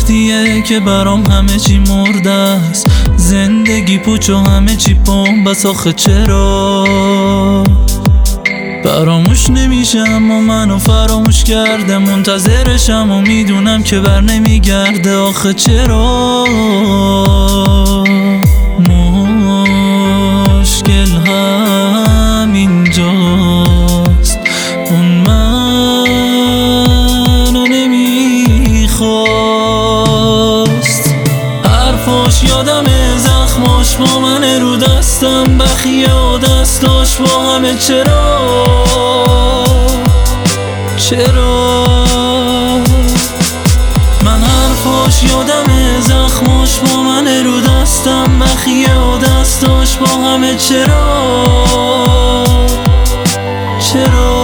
وقتیه که برام همه چی مرده است، زندگی پوچ و همه چی بس. آخه چرا فراموش نمیشه؟ اما منو فراموش کرده، منتظرشم و میدونم که بر نمیگرده. آخه چرا مشکل همینجاست، اون منو نمیخواست. حرفاش یادمه، زخماش با من رو دستم، بخیه و دستاش با همه. چرا من حرفاش یادمه، زخماش با من رو دستم، بخیه و دستاش با همه. چرا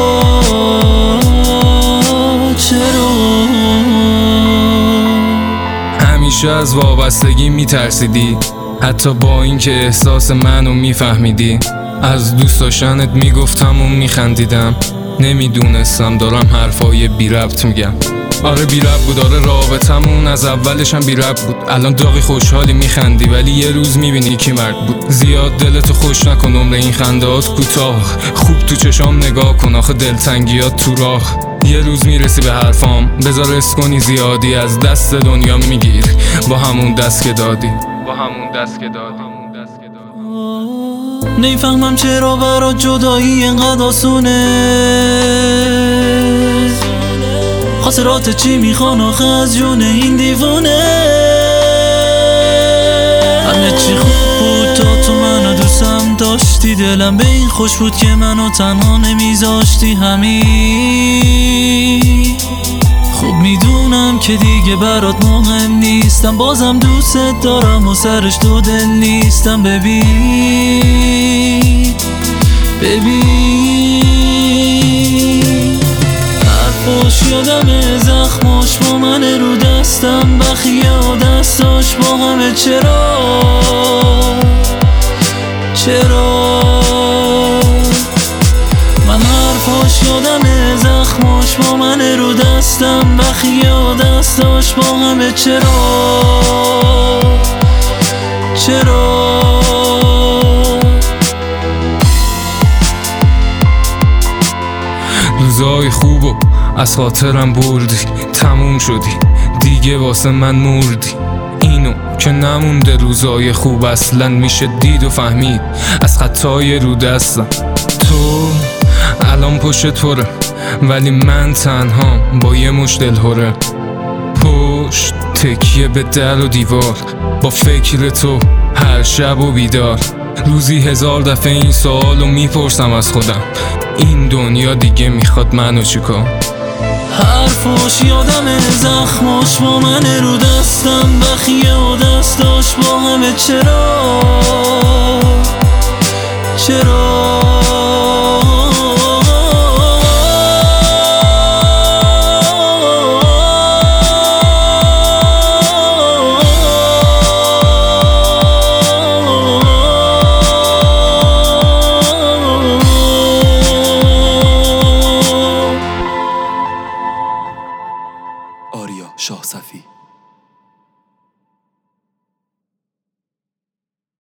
همیشه از وابستگی میترسیدی، حتی با اینکه احساس منو میفهمیدی. از دوست داشتنت میگفتم و میخندیدم، نمیدونستم دارم حرفای بی ربط میگم. آره بی ربط بود، آره رابطمون از اولش هم بی ربط بود. الان داغی خوشحالی میخندی، ولی یه روز میبینی کی مرد بود. زیاد دلتو خوش نکن، عمر این خندهات کوتاه. خوب تو چشام نگاه کن، آخه دلتنگیات تو راه. یه روز میرسی به حرفام، بذار رس کنی زیادی، از دست دنیا میگیر با همون دست که دادی. نمیفهمم چرا برات جدایی اینقدر آسونه، خاطرات چی میخوان آخه از جون این دیوونه. همه چی خوب بود تا تو منو دوستم داشتی، دلم به این خوش بود که منو تنها نمیذاشتی. همین خوب میدونم که دیگه برات مهم نیستم، بازم دوست دارم و سرش تو دل نیستم. ببین حرفاش یادمه، زخماش با من رو دستم، بخیه و دستاش با همه. چرا من حرفاش یادمه، زخماش با من رو دستم، بخیه و دستاش با همه. چرا روزای خوبو از خاطرم بردی، تموم شدی دیگه واسه من مردی. اینو که نمونده روزای خوب اصلا، میشه دید و فهمید از خطای رو دستم. تو الان پشت پره، ولی من تنها با یه مشت دلهره. پشت تکیه به در و دیوار، با فکر تو هر شب و بیدار. روزی 1000 دفعه این سوالو میپرسم از خودم، این دنیا دیگه میخواد منو چیکار؟ حرفاش یادمه، زخماش با من رو دستم، بخیه و دستاش با همه. چرا آریا شاه صفی.